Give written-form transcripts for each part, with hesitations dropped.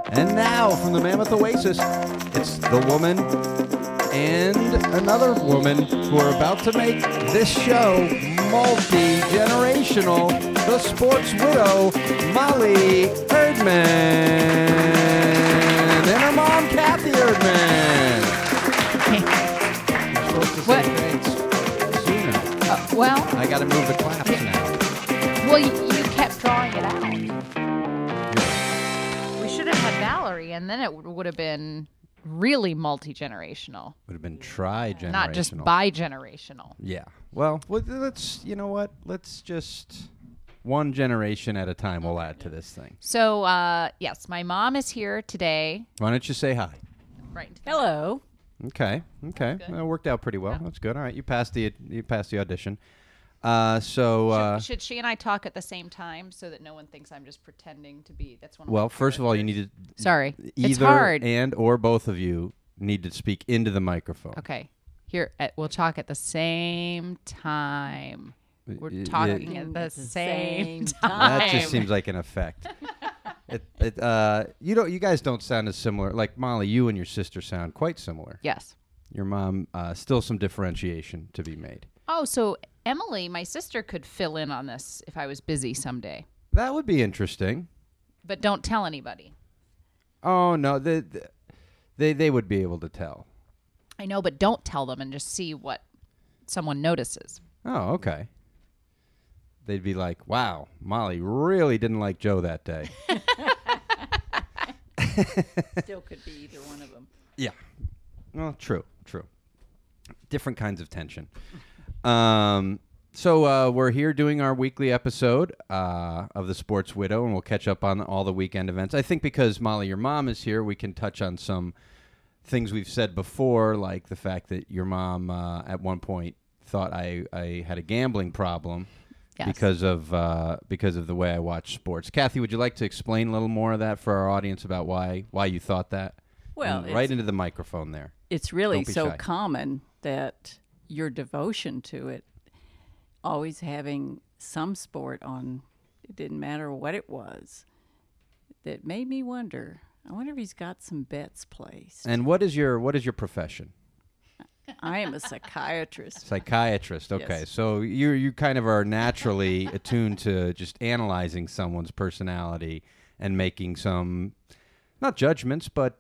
And now, from the Mammoth Oasis, it's the woman and another woman who are about to make this show multi-generational, the sports widow, Molly Erdman, and her mom, Kathy Erdman. You're supposed to say What? thanks sooner. Well, I got to move the claps now. well, you kept drawing it out. We should have had Valerie, and then it would have been really multi-generational, Would have been tri-generational. not just bi-generational. Yeah. Well, let's, you know what? Let's just one generation at a time we'll add to this thing. So, yes, my mom is here today. Why don't you say hi? Right. into the Hello. Okay. good. Well, it worked out pretty well. Yeah. That's good. All right. You passed the audition. Should she and I talk at the same time so that no one thinks I'm just pretending to be? That's one. Of well, my first of all, you characters. need to Sorry, either it's hard. and or both of you need to speak into the microphone. Okay, here we'll talk at the same time. We're Y- talking y- at the same same time. That just seems like an effect. You guys don't sound as similar. Like Molly, you and your sister sound quite similar. Yes. Your mom, still some differentiation to be made. Oh, so Emily, my sister, could fill in on this if I was busy someday. That would be interesting. But don't tell anybody. Oh no, they would be able to tell. I know, but don't tell them and just see what someone notices. Oh, okay. They'd be like, "Wow, Molly really didn't like Joe that day." Still could be either one of them. Yeah. Well, true. Different kinds of tension. So we're here doing our weekly episode of The Sports Widow, and we'll catch up on all the weekend events. I think because, Molly, your mom is here, we can touch on some things we've said before, like the fact that your mom at one point thought I had a gambling problem. Yes. Because of the way I watch sports. Kathy, would you like to explain a little more of that for our audience about why you thought that? Well, And right into the microphone there. It's really Don't be so shy. common that your devotion to it, always having some sport on, it didn't matter what it was, that made me wonder. I wonder if he's got some bets placed. And what is your profession? I am a psychiatrist. Psychiatrist. Okay, Yes. so you kind of are naturally attuned to just analyzing someone's personality and making some, not judgments, but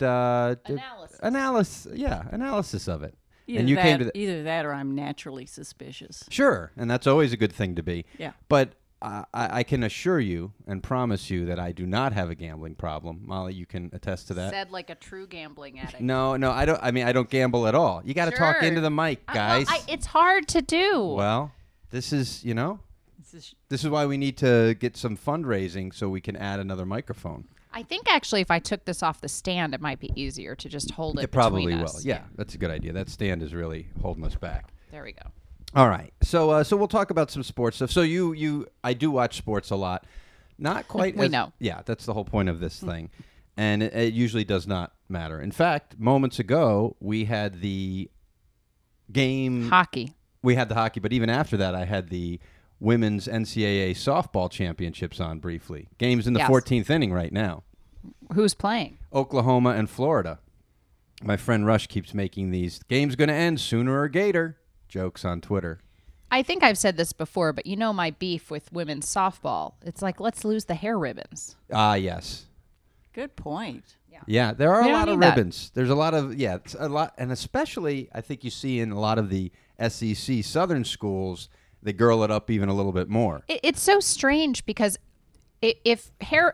analysis of it. And you came to Either that or I'm naturally suspicious. Sure, and that's always a good thing to be. Yeah. But I can assure you and promise you that I do not have a gambling problem. Molly, you can attest to that. Said like a true gambling addict. No, I don't. I mean, I don't gamble at all. You got to talk Sure. into the mic, guys. It's hard to do. Well, this is, This is this is why we need to get some fundraising so we can add another microphone. I think actually if I took this off the stand, it might be easier to just hold it It probably between will. us. Yeah, that's a good idea. That stand is really holding us back. There we go. All right. So we'll talk about some sports stuff. So I do watch sports a lot. Not quite We as, know. Yeah, that's the whole point of this thing. And it usually does not matter. In fact, moments ago, we had the game. Hockey. We had the hockey, but even after that, I had the women's NCAA softball championships on briefly. Games in the Yes. 14th inning right now. Who's playing? Oklahoma and Florida. My friend Rush keeps making these game's going to end sooner or gator jokes on Twitter. I think I've said this before, but you know my beef with women's softball. It's like, let's lose the hair ribbons. Ah, yes. good point. Yeah, there are We a don't lot of need that. ribbons. There's a lot of, it's a lot, and especially I think you see in a lot of the SEC Southern schools, they girl it up even a little bit more. It's so strange because if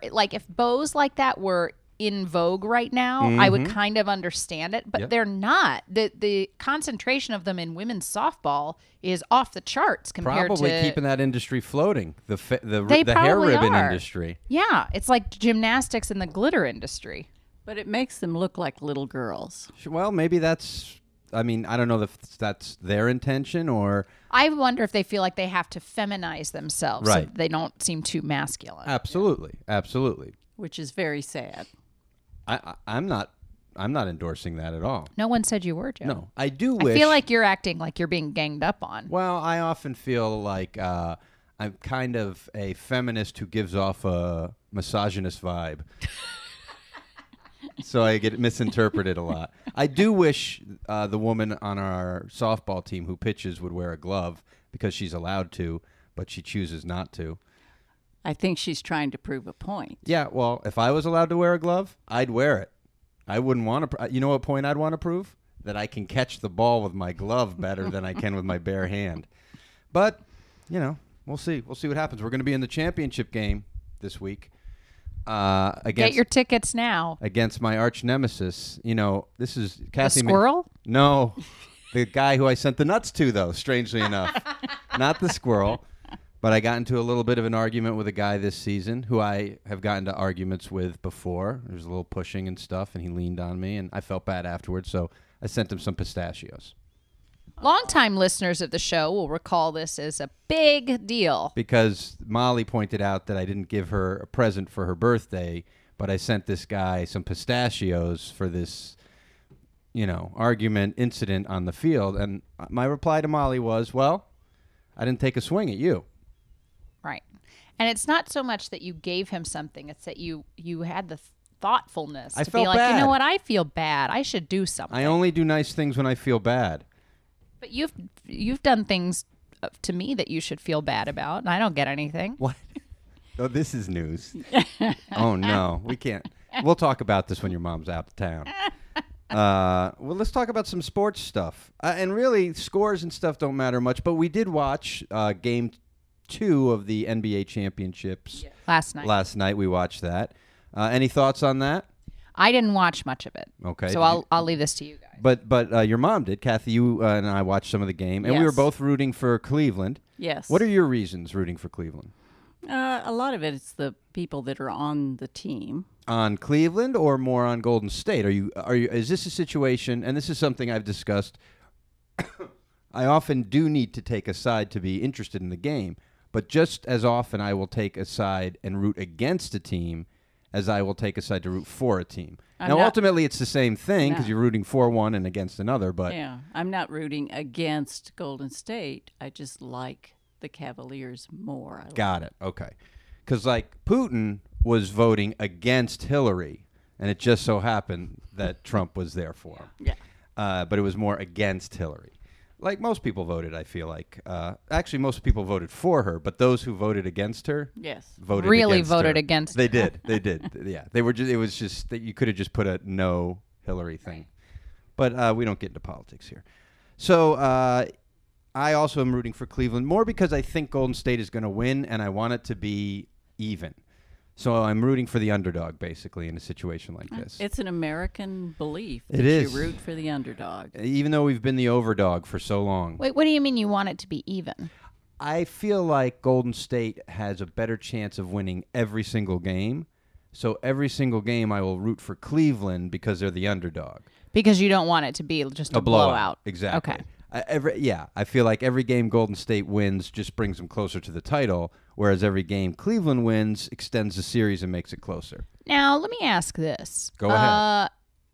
bows like that were in vogue right now, I would kind of understand it, but Yep. they're not. The concentration of them in women's softball is off the charts compared Probably to keeping that industry floating, the They hair probably ribbon are. industry. Yeah, it's like gymnastics in the glitter industry. But it makes them look like little girls. Well, maybe that's, I mean, I don't know if that's their intention or. I wonder if they feel like they have to feminize themselves so Right. that they don't seem too masculine. Absolutely. Which is very sad. I'm not endorsing that at all. No one said you were, Joe. No, I do I wish. feel like you're acting like you're being ganged up on. Well, I often feel like I'm kind of a feminist who gives off a misogynist vibe. so I get misinterpreted a lot. I do wish the woman on our softball team who pitches would wear a glove because she's allowed to, but she chooses not to. I think she's trying to prove a point. Yeah, well, if I was allowed to wear a glove, I'd wear it. I wouldn't want to. You know what point I'd want to prove? That I can catch the ball with my glove better than I can with my bare hand. But, we'll see. We'll see what happens. We're going to be in the championship game this week. Get your tickets now. Against my arch nemesis. This is Kathy. The squirrel? No. The guy who I sent the nuts to, though, strangely enough. Not the squirrel. But I got into a little bit of an argument with a guy this season who I have gotten to arguments with before. There was a little pushing and stuff, and he leaned on me, and I felt bad afterwards, so I sent him some pistachios. Longtime listeners of the show will recall this as a big deal. Because Molly pointed out that I didn't give her a present for her birthday, but I sent this guy some pistachios for this, argument incident on the field. And my reply to Molly was, well, I didn't take a swing at you. Right. And it's not so much that you gave him something. It's that you had the thoughtfulness to be like, bad. you know what? I feel bad. I should do something. I only do nice things when I feel bad. But you've done things to me that you should feel bad about, and I don't get anything. What? Oh, this is news. Oh, no. We can't. We'll talk about this when your mom's out of town. Well, let's talk about some sports stuff. And really, scores and stuff don't matter much, but we did watch Game 2 of the NBA Championships. Last night. Last night we watched that. Any thoughts on that? I didn't watch much of it. Okay. So I'll leave this to you guys. But your mom did. Kathy, you and I watched some of the game, and we were Yes. both rooting for Cleveland. Yes. What are your reasons rooting for Cleveland? A lot of it's the people that are on the team. On Cleveland or more on Golden State? Are you? Is this a situation? And this is something I've discussed. I often do need to take a side to be interested in the game, but just as often I will take a side and root against a team as I will take a side to root for a team. Ultimately, it's the same thing because you're rooting for one and against another. But Yeah, I'm not rooting against Golden State. I just like the Cavaliers more. Got it. Okay. Because, Putin was voting against Hillary, and it just so happened that Trump was there for him. Yeah. But it was more against Hillary. Like most people voted, I feel like. Actually, most people voted for her, but those who voted against her Yes. voted Really against voted her. against They her. did. They did. Yeah. They were just. It was just that you could have just put a no Hillary thing. But we don't get into politics here. So I also am rooting for Cleveland more because I think Golden State is going to win, and I want it to be even. So I'm rooting for the underdog, basically, in a situation like this. It's an American belief that It is. you root for the underdog. Even though we've been the overdog for so long. Wait, what do you mean you want it to be even? I feel like Golden State has a better chance of winning every single game. So every single game I will root for Cleveland because they're the underdog. Because you don't want it to be just a blowout. Exactly. Okay. I feel like every game Golden State wins just brings them closer to the title, whereas every game Cleveland wins extends the series and makes it closer. Now, let me ask this. Go ahead.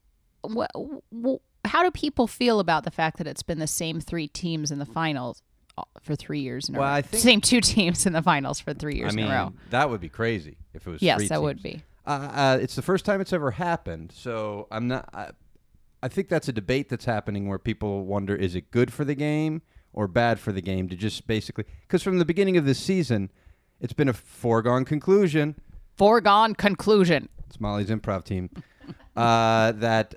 How do people feel about the fact that it's been the same three teams in the finals for 3 years in a row? I think same two teams in the finals for 3 years in a row. That would be crazy if it was Yes, three that teams. would be. It's the first time it's ever happened, so I'm not. I think that's a debate that's happening where people wonder, is it good for the game or bad for the game to just basically... Because from the beginning of this season, it's been a foregone conclusion. Foregone conclusion. It's Molly's improv team. That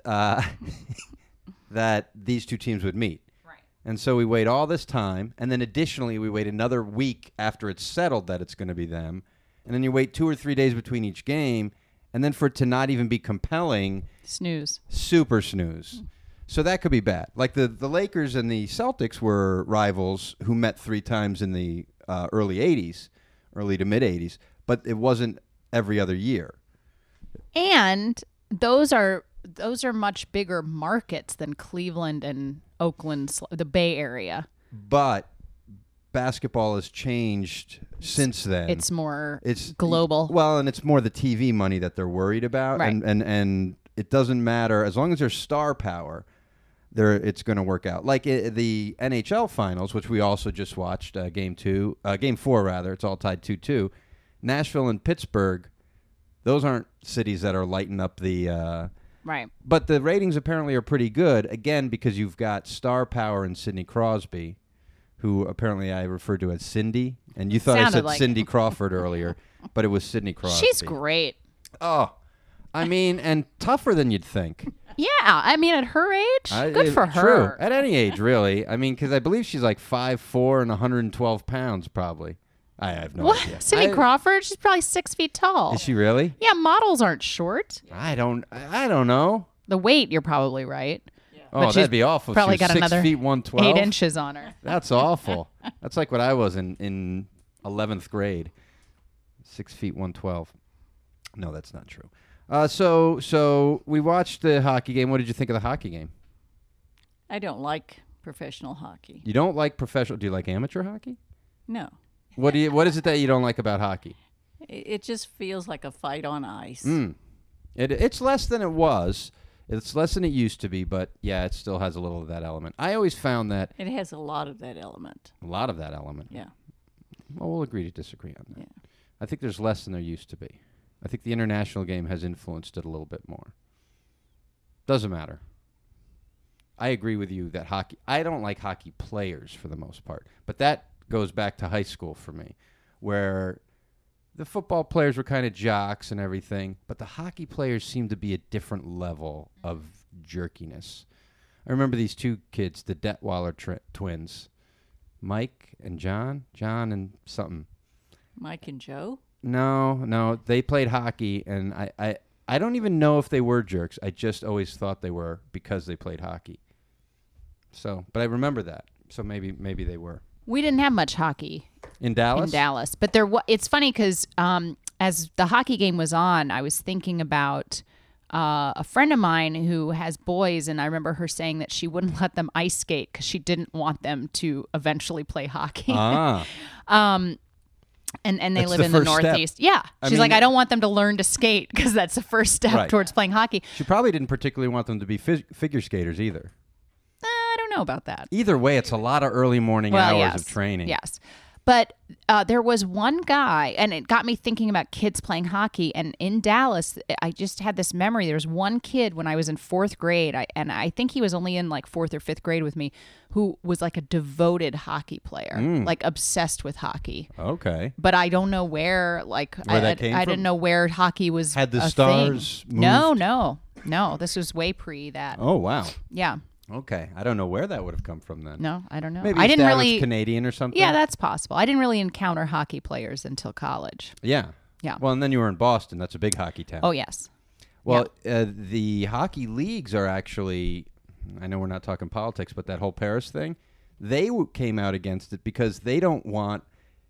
these two teams would meet. Right. And so we wait all this time, and then additionally we wait another week after it's settled that it's going to be them, and then you wait 2 or 3 days between each game, and then for it to not even be compelling... Snooze. Super snooze. So that could be bad. Like the Lakers and the Celtics were rivals who met 3 times in the early to mid 80s, but it wasn't every other year. And those are much bigger markets than Cleveland and Oakland, the Bay Area. But basketball has changed since then. It's more global. Well, and it's more the TV money that they're worried about. Right. And it doesn't matter. As long as there's star power, it's going to work out. Like the NHL Finals, which we also just watched, Game 4, rather. It's all tied 2-2. Nashville and Pittsburgh, those aren't cities that are lighting up the Right. But the ratings apparently are pretty good, again, because you've got star power in Sidney Crosby, who apparently I referred to as Cindy. And you thought I Sounded said like Cindy Crawford earlier, but it was Sidney Crosby. She's great. Oh, I mean, and tougher than you'd think. Yeah, I mean, at her age, good for her. True. At any age, really. I mean, because I believe she's like 5'4" and 112 pounds, probably. I have no idea. What? Cindy Crawford? She's probably 6 feet tall. Is she really? Yeah, models aren't short. I don't know. The weight, you're probably right. Oh, she's that'd be awful. Probably She was got 6 another feet 112. 8 inches on her. That's awful. That's like what I was in 11th grade. 6 feet 112. No, that's not true. So we watched the hockey game. What did you think of the hockey game? I don't like professional hockey. You don't like professional? Do you like amateur hockey? No. What is it that you don't like about hockey? It just feels like a fight on ice. It's less than it was. It's less than it used to be, but yeah, it still has a little of that element. I always found that It has a lot of that element. Yeah. Well, we'll agree to disagree on that. Yeah. I think there's less than there used to be. I think the international game has influenced it a little bit more. Doesn't matter. I agree with you that hockey, I don't like hockey players for the most part, but that goes back to high school for me, where the football players were kind of jocks and everything, but the hockey players seemed to be a different level of jerkiness. I remember these two kids, the Detweiler twins, Mike and John and something. Mike and Joe? No, they played hockey, and I don't even know if they were jerks. I just always thought they were because they played hockey. So, but I remember that. So maybe they were. We didn't have much hockey In Dallas? but it's funny because as the hockey game was on, I was thinking about a friend of mine who has boys, and I remember her saying that she wouldn't let them ice skate because she didn't want them to eventually play hockey. Ah. And they That's live the in the first step. Northeast. Yeah. She's mean- like, I don't want them to learn to skate because that's the first step Right. towards playing hockey. She probably didn't particularly want them to be figure skaters either. I don't know about that. Either way, it's a lot of early morning hours yes. of training. Yes. But there was one guy, and it got me thinking about kids playing hockey. And in Dallas, I just had this memory. There was one kid when I was in 4th grade, and I think he was only in like 4th or 5th grade with me, who was like a devoted hockey player, like obsessed with hockey. Okay. But I don't know where, like, Where that came I from? didn't know where hockey was. Had the a stars thing. No, moved? no. This was way pre that. Oh, wow. Yeah. Okay. I don't know where that would have come from then. No, I don't know. Maybe I his didn't dad really. was Canadian or something? Yeah, that's possible. I didn't really encounter hockey players until college. Yeah. Yeah. Well, and then you were in Boston. That's a big hockey town. Oh, yes. Well, the hockey leagues are actually, I know we're not talking politics, but that whole Paris thing, they came out against it because they don't want,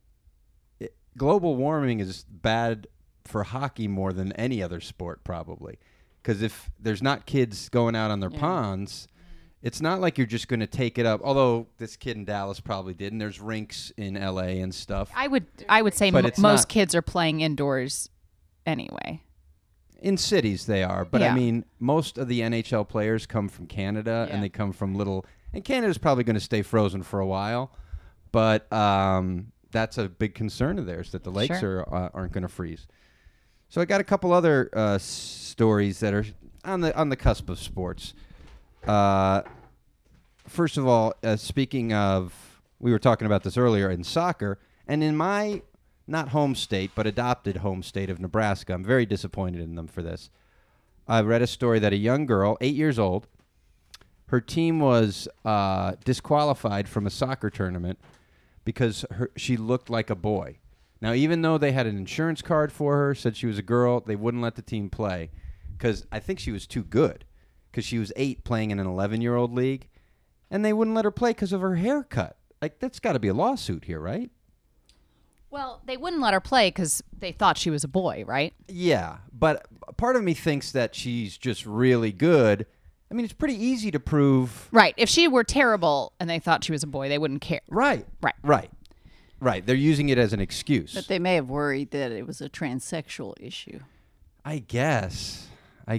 global warming is bad for hockey more than any other sport probably. Because if there's not kids going out on their ponds, it's not like you're just going to take it up. Although this kid in Dallas probably did, and there's rinks in L.A. and stuff. I would say But it's most not- kids are playing indoors anyway. In cities, they are. But, Yeah. I mean, most of the NHL players come from Canada, Yeah. and they come from little... And Canada's probably going to stay frozen for a while. But that's a big concern of theirs, that the lakes Sure. aren't going to freeze. So I got a couple other stories that are on the cusp of sports. First of all, speaking of... We were talking about this earlier in soccer. And in my... not home state, but adopted home state of Nebraska. I'm very disappointed in them for this. I read a story that a young girl, 8 years old, her team was disqualified from a soccer tournament because she looked like a boy. Now, even though they had an insurance card for her, said she was a girl, they wouldn't let the team play because I think she was too good because she was 8 playing in an 11-year-old league, and they wouldn't let her play because of her haircut. Like, that's got to be a lawsuit here, right? Well, they wouldn't let her play because they thought she was a boy, right? Yeah, but part of me thinks that she's just really good. I mean, it's pretty easy to prove. Right. If she were terrible and they thought she was a boy, they wouldn't care. Right. They're using it as an excuse. But they may have worried that it was a transsexual issue. I guess. I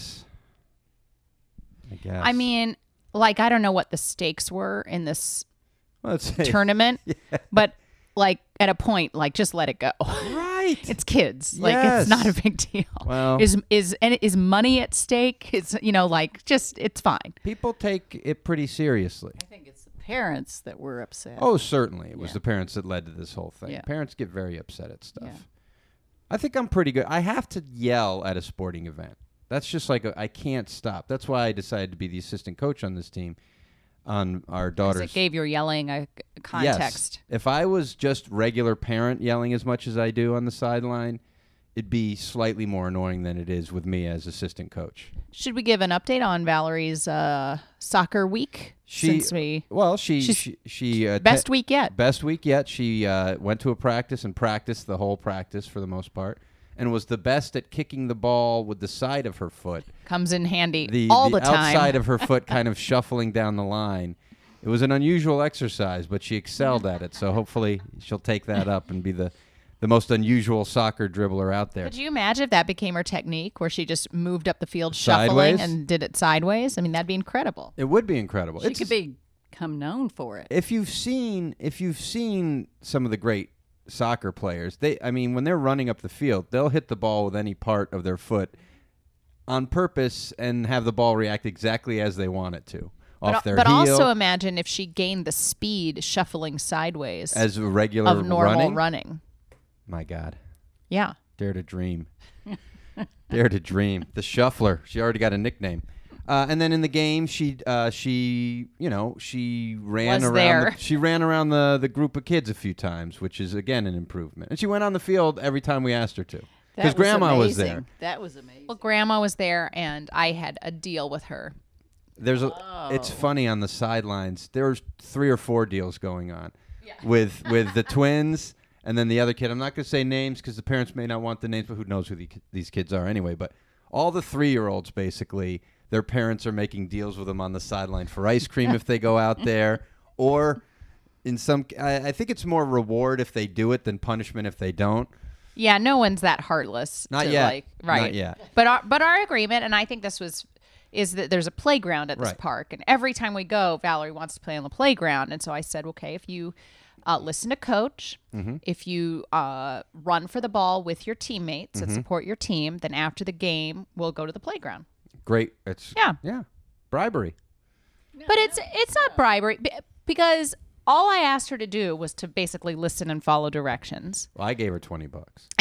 I mean, like, I don't know what the stakes were in this let's say tournament, but like at a point, like, just let it go. Right. great. It's kids. Like Yes. it's not a big deal. Well- is money at stake? It's like just it's fine. People take it pretty seriously. I think it's the parents that were upset. Oh, certainly. It was Yeah. the parents that led to this whole thing. Yeah. Parents get very upset at stuff. Yeah. I think I'm pretty good. I have to yell at a sporting event. That's just like I can't stop. That's why I decided to be the assistant coach on this team on our 'Cause daughter's. it gave your yelling a context. Yes. If I was just regular parent yelling as much as I do on the sideline, it'd be slightly more annoying than it is with me as assistant coach. Should we give an update on Valerie's soccer week? Since we She best week yet. Best week yet. She went to a practice and practiced the whole practice for the most part, and was the best at kicking the ball with the side of her foot. Comes in handy The all the time. outside of her foot kind of shuffling down the line. It was an unusual exercise, but she excelled at it. So hopefully she'll take that up and be the most unusual soccer dribbler out there. Could you imagine if that became her technique, where she just moved up the field shuffling Sideways? and did it sideways? I mean, that'd be incredible. It would be incredible. She could become known for it. If you've seen some of the great soccer players, when they're running up the field, they'll hit the ball with any part of their foot on purpose and have the ball react exactly as they want it to. Off their But heel, also imagine if she gained the speed shuffling sideways as a regular of normal running. running. My God. Yeah. Dare to dream. Dare to dream. The Shuffler. She already got a nickname. And then in the game, she ran Was around. there. She ran around the group of kids a few times, which is again an improvement. And she went on the field every time we asked her to, because Grandma was amazing. there. That was amazing. Well, Grandma was there, and I had a deal with her. It's funny on the sidelines. There's 3 or 4 deals going on with the twins. And then the other kid, I'm not going to say names because the parents may not want the names, but who knows who these kids are anyway. But all the 3-year-olds, basically, their parents are making deals with them on the sideline for ice cream if they go out there. Or I think it's more reward if they do it than punishment if they don't. Yeah, no one's that heartless. Not to yet. Right. Not yet. But our agreement, and I think this is that there's a playground at this Right. park, and every time we go, Valerie wants to play on the playground, and so I said, okay, if you listen to Coach, Mm-hmm. if you run for the ball with your teammates and support your team, then after the game, we'll go to the playground. Great. It's Yeah. Bribery. But it's not bribery because all I asked her to do was to basically listen and follow directions. Well, I gave her $20.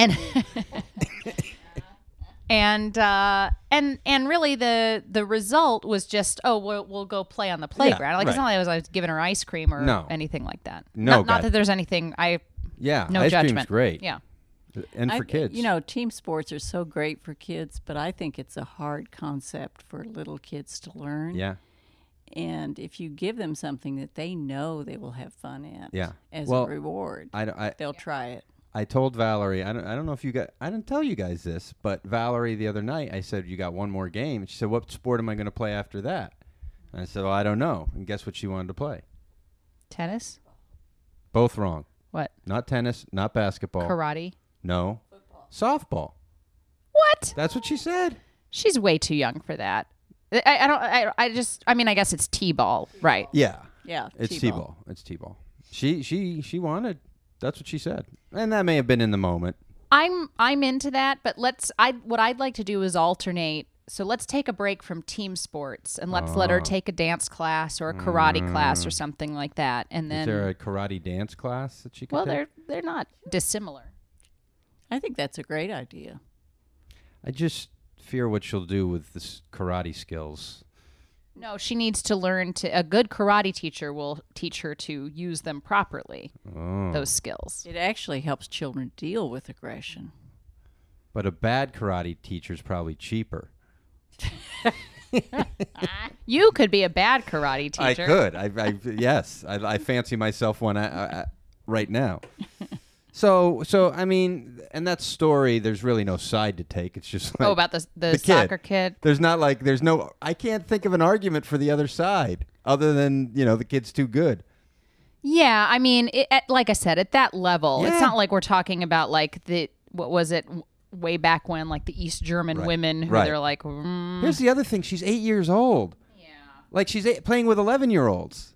And really the result was just we'll go play on the playground. Like it's not like I was giving her ice cream or anything like that. No, not that there's anything no ice judgment. cream's great. Yeah. And for kids. Team sports are so great for kids, but I think it's a hard concept for little kids to learn. Yeah. And if you give them something that they know they will have fun at as Well, a reward, they'll try it. I told Valerie, I don't know if I didn't tell you guys this, but Valerie the other night, I said, you got one more game. And she said, what sport am I going to play after that? And I said, well, I don't know. And guess what she wanted to play? Tennis? Both wrong. What? Not tennis, not basketball. Karate? No. Softball. What? That's what she said. She's way too young for that. I guess it's T-ball, right? Yeah. Yeah, It's T-ball. It's T-ball. She wanted, that's what she said. And that may have been in the moment. I'm into that, but what I'd like to do is alternate. So let's take a break from team sports and let's let her take a dance class or a karate class or something like that. And then Is there a karate dance class that she could well, take? they're not dissimilar. I think that's a great idea. I just fear what she'll do with this karate skills. No, she needs to learn a good karate teacher will teach her to use them properly, those skills. It actually helps children deal with aggression. But a bad karate teacher's probably cheaper. You could be a bad karate teacher. I could. Yes. I fancy myself one right now. So I mean, and that story, there's really no side to take. It's just like about the kid. soccer kid. I can't think of an argument for the other side other than, the kid's too good. Yeah, I mean, like I said, at that level, Yeah. it's not like we're talking about like what was it way back when, like the East German women who they're like, Here's the other thing. She's 8 years old. yeah. Like she's playing with 11-year-olds.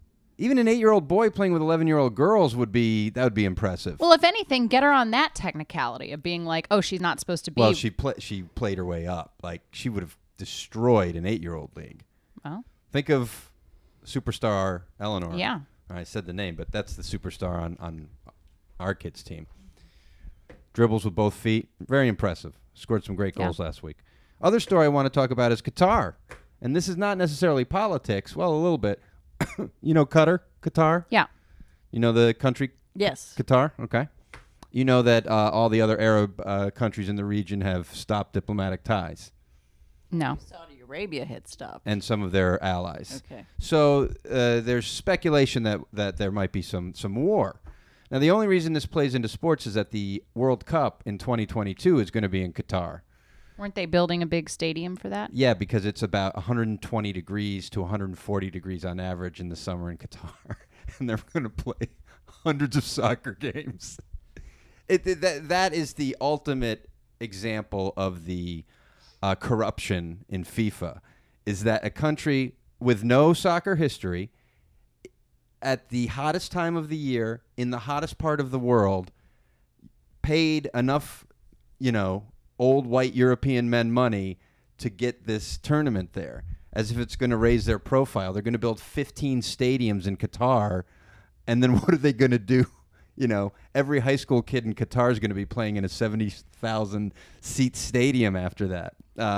even an 8-year-old boy playing with 11-year-old girls would be impressive. Well, if anything, get her on that technicality of being like, oh, she's not supposed to be. Well, she played her way up. Like, she would have destroyed an 8-year-old league. Oh. Think of superstar Eleanor. Yeah. I said the name, but that's the superstar on our kids' team. Dribbles with both feet. Very impressive. Scored some great goals last week. Other story I want to talk about is Qatar. And this is not necessarily politics. Well, a little bit. You know Qatar? Yeah. You know the country Yes. Qatar? Okay. You know that all the other Arab countries in the region have stopped diplomatic ties. No. Saudi Arabia had stopped. And some of their allies. Okay. So there's speculation that there might be some war. Now, the only reason this plays into sports is that the World Cup in 2022 is going to be in Qatar. Weren't they building a big stadium for that? Yeah, because it's about 120 degrees to 140 degrees on average in the summer in Qatar. And they're going to play hundreds of soccer games. That is the ultimate example of the corruption in FIFA, is that a country with no soccer history at the hottest time of the year in the hottest part of the world paid enough, old white European men money to get this tournament there, as if it's going to raise their profile. They're going to build 15 stadiums in Qatar, and then what are they going to do? Every high school kid in Qatar is going to be playing in a 70,000 seat stadium after that.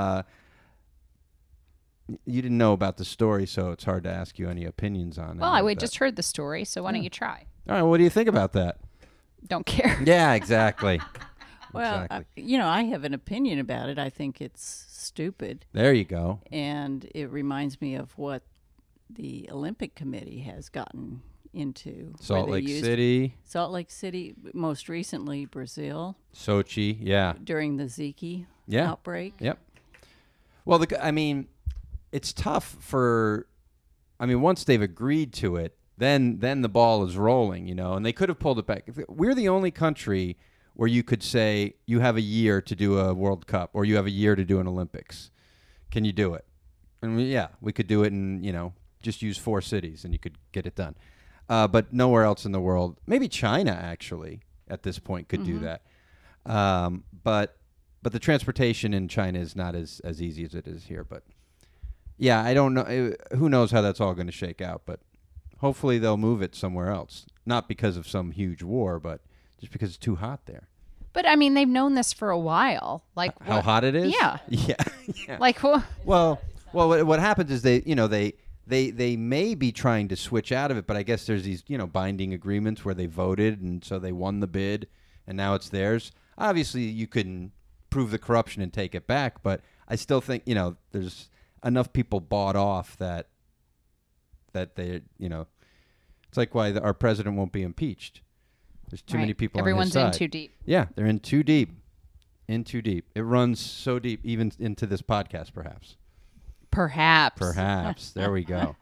You didn't know about the story, so it's hard to ask you any opinions on it. Well, I just heard the story, so why don't you try? All right, what do you think about that? Don't care. Yeah, exactly. Well, Exactly. I have an opinion about it. I think it's stupid. There you go. And it reminds me of what the Olympic Committee has gotten into. Salt where they Lake used City, Salt Lake City, most recently Brazil, Sochi, yeah. during the Zika Yeah. outbreak. Yep. Well, it's tough once they've agreed to it, then the ball is rolling, and they could have pulled it back. We're the only country where you could say you have a year to do a World Cup or you have a year to do an Olympics. Can you do it? Yeah, we could do it in, just use 4 cities and you could get it done. But nowhere else in the world, maybe China actually at this point could do that. But the transportation in China is not as easy as it is here. But yeah, I don't know. Who knows how that's all going to shake out? But hopefully they'll move it somewhere else. Not because of some huge war, but just because it's too hot there. But they've known this for a while. Like how hot it is? Yeah. Yeah. Like Well, what happens is they may be trying to switch out of it, but I guess there's these, binding agreements where they voted, and so they won the bid, and now it's theirs. Obviously, you can prove the corruption and take it back, but I still think, there's enough people bought off that they, it's like why our president won't be impeached. There's too many people on his Everyone's side. in too deep. Yeah, they're in too deep. In too deep. It runs so deep, even into this podcast, perhaps. Perhaps. There we go.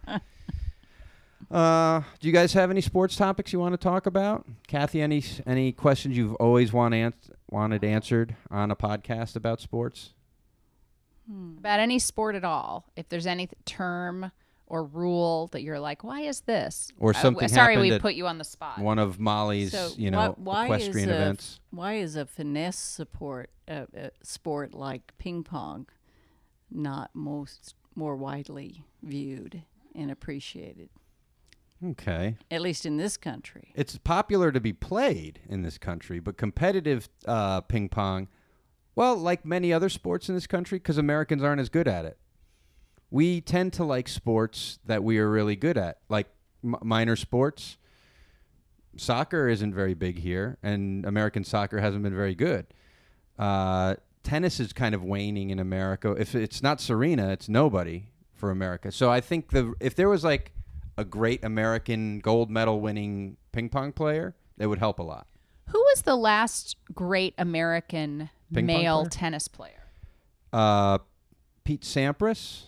Do you guys have any sports topics you want to talk about? Kathy, any questions you've always wanted answered on a podcast about sports? About any sport at all. If there's any term or rule that you're like, why is this? Or something sorry, happened we at put you on the spot. one of Molly's, why equestrian events. Why is a finesse sport like ping pong not more widely viewed and appreciated? Okay. At least in this country. It's popular to be played in this country, but competitive ping pong, well, like many other sports in this country, because Americans aren't as good at it. We tend to like sports that we are really good at, like minor sports. Soccer isn't very big here, and American soccer hasn't been very good. Tennis is kind of waning in America. If it's not Serena, it's nobody for America. So I think if there was like a great American gold medal winning ping pong player, that would help a lot. Who was the last great American Ping pong male player? tennis player? Pete Sampras.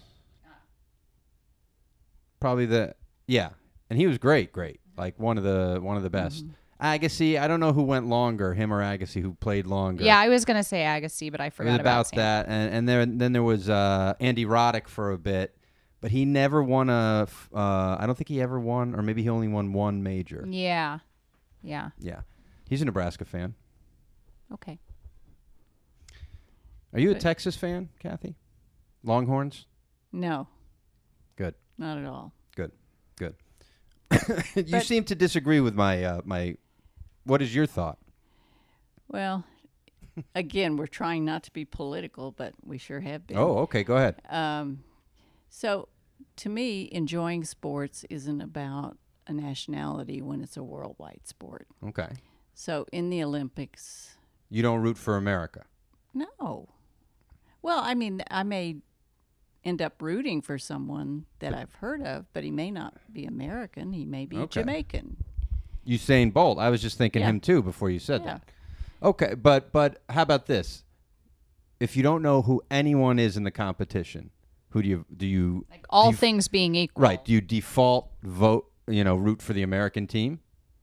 Probably and he was great, like one of the best. Agassi, I don't know who went longer, him or Agassi, who played longer. Yeah, I was gonna say Agassi, but I It forgot was about Sam. that, and then there was Andy Roddick for a bit, but he never won I don't think he ever won, or maybe he only won one major. Yeah. Yeah. He's a Nebraska fan. Okay. Are you a Texas fan, Kathy? Longhorns? No, Good. not at all. Good. You seem to disagree with my what is your thought? Well, again, we're trying not to be political, but we sure have been. Oh, okay, go ahead. So, to me, enjoying sports isn't about a nationality when it's a worldwide sport. Okay. So, in the Olympics, You don't root for America. no. Well, I mean, I may end up rooting for someone that I've heard of, but he may not be American. He may be Okay. Jamaican. Usain Bolt. I was just thinking Yeah. him too before you said Yeah. that. Okay, but how about this? If you don't know who anyone is in the competition, who do you Like all do you- things being equal. right? Do you default vote? Root for the American team?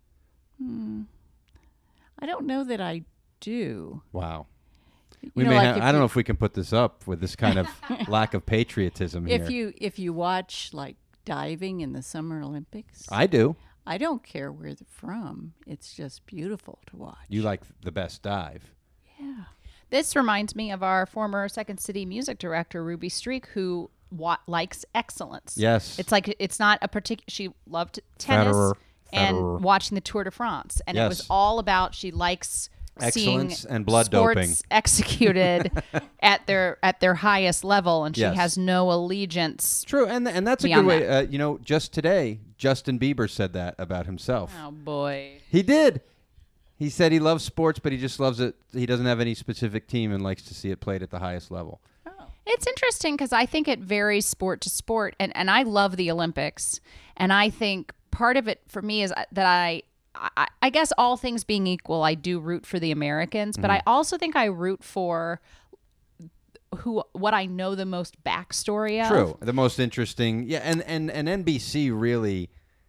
I don't know that I do. Wow. You We know, may. like Have, if I don't you- know if we can put this up with this kind of lack of patriotism here. If you watch like diving in the Summer Olympics, I do. I don't care where they're from. It's just beautiful to watch. You like the best dive. Yeah. This reminds me of our former Second City music director, Ruby Streak, who likes excellence. Yes. It's like it's not a particular. She loved tennis Federer. and watching the Tour de France, and it was Yes. all about she likes Excellence seeing and blood sports doping. executed at their highest level, and she Yes. has no allegiance. True, and that's a Beyond good way. Just today, Justin Bieber said that about himself. Oh boy. He did. He said he loves sports, but he just loves it. He doesn't have any specific team and likes to see it played at the highest level. It's interesting because I think it varies sport to sport, and I love the Olympics, and I think part of it for me is that I guess all things being equal, I do root for the Americans, but I also think I root for what I know the most backstory of. True, the most interesting. Yeah, and NBC really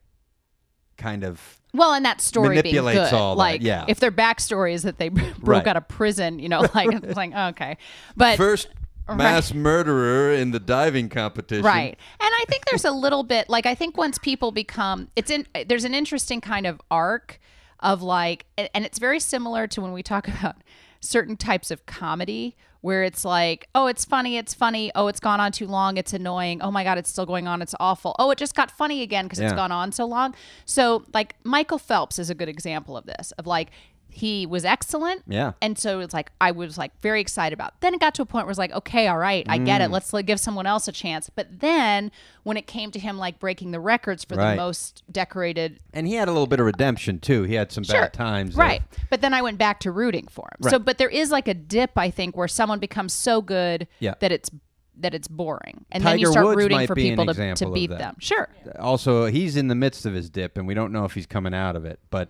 kind of Well, and that story being manipulates good. all that, like, yeah. if their backstory is that they broke Right. out of prison, like it's like okay, but first mass murderer in the diving competition. right. And I think there's a little bit like I think once people become there's an interesting kind of arc of like and it's very similar to when we talk about certain types of comedy where it's like, oh, it's funny, oh, it's gone on too long, it's annoying, oh my god, it's still going on, it's awful, oh, it just got funny again because it's Yeah. gone on so long. So like Michael Phelps is a good example of this, of like he was excellent. Yeah. And so it's like I was like very excited about. Then it got to a point where it's like, okay, all right, I get it. Let's give someone else a chance. But then when it came to him like breaking the records for Right. the most decorated, And he had a little bit of redemption too. He had some sure, bad times. right? But then I went back to rooting for him. So, Right. but there is like a dip, I think, where someone becomes so good Yeah. that it's boring, and then you Tiger start Woods rooting might for be an people to example of beat that. them. Sure. Also, he's in the midst of his dip, and we don't know if he's coming out of it. But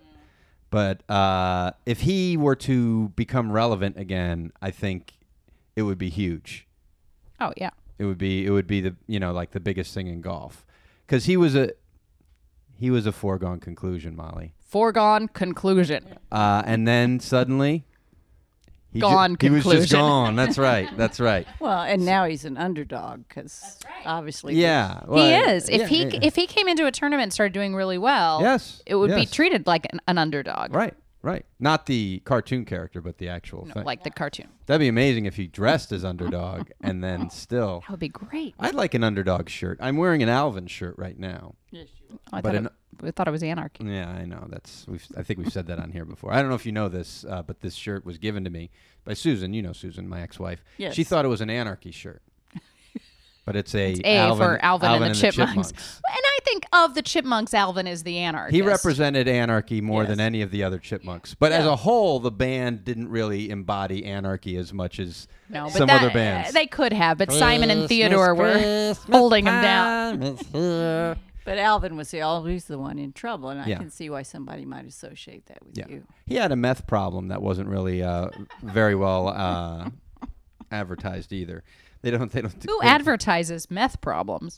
if he were to become relevant again, I think it would be huge. Oh yeah. It would be the like the biggest thing in golf, because he was a foregone conclusion, Molly. Foregone conclusion. And then suddenly, he Gone he was just conclusion. gone. That's right. That's right. Well, and now he's an underdog because obviously. Yeah, He well, is. If yeah, yeah. if he came into a tournament and started doing really well, Yes, it would be yes. treated like an underdog, Right. Not the cartoon character, but the actual thing. like the cartoon. That'd be amazing if he dressed as underdog and then still. That would be great. I'd like an underdog shirt. I'm wearing an Alvin shirt right now. I but thought it was anarchy. Yeah, I know. I think we've said that on here before. I don't know if you know this, but this shirt was given to me by Susan. You know Susan, my ex-wife. Yes. She thought it was an anarchy shirt. But it's a For Alvin and the Chipmunks. Chipmunks. And I think of the Chipmunks, Alvin is the anarchist. He represented anarchy more Yes. than any of the other Chipmunks. But as a whole, the band didn't really embody anarchy as much as some other bands. They could have, but Simon and Theodore were holding him down. But Alvin was always the one in trouble, and I Yeah. can see why somebody might associate that with Yeah. you. He had a meth problem that wasn't really very well advertised either. They don't. Who advertises meth problems?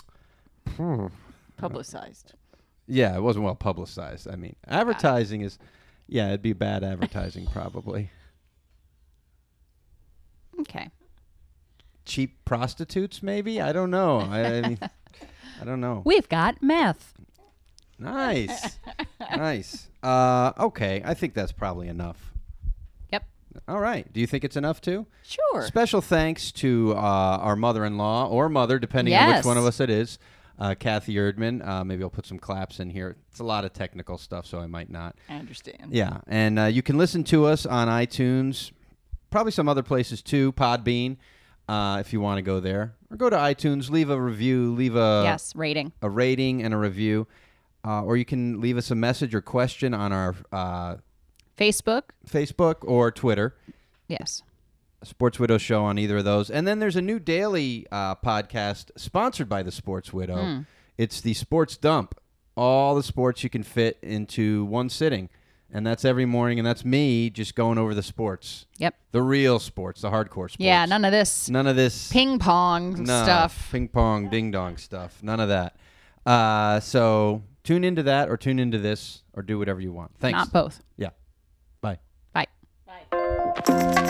Publicized. Yeah, it wasn't well publicized. I mean, advertising is, it'd be bad advertising probably. Okay. cheap prostitutes, maybe? I don't know. I mean, I don't know. We've got meth. Nice. Nice. Okay, I think that's probably enough. Yep. All right. Do you think it's enough, too? Sure. Special thanks to our mother-in-law or mother, depending on which one of us it is, Kathy Erdman. Maybe I'll put some claps in here. It's a lot of technical stuff, so I might not. I understand. Yeah, and you can listen to us on iTunes, probably some other places too, Podbean, if you want to go there. Or go to iTunes, leave a review, leave rating. A rating and a review. Or you can leave us a message or question on our Facebook or Twitter. Yes. Sports Widow Show on either of those. And then there's a new daily podcast sponsored by the Sports Widow. It's the Sports Dump. All the sports you can fit into one sitting. And that's every morning, and that's me just going over the sports. Yep. The real sports, the hardcore sports. Yeah, none of this ping pong stuff. Ping pong, ding dong stuff. None of that. So tune into that or tune into this or do whatever you want. Thanks. Not both. Yeah. Bye. Bye.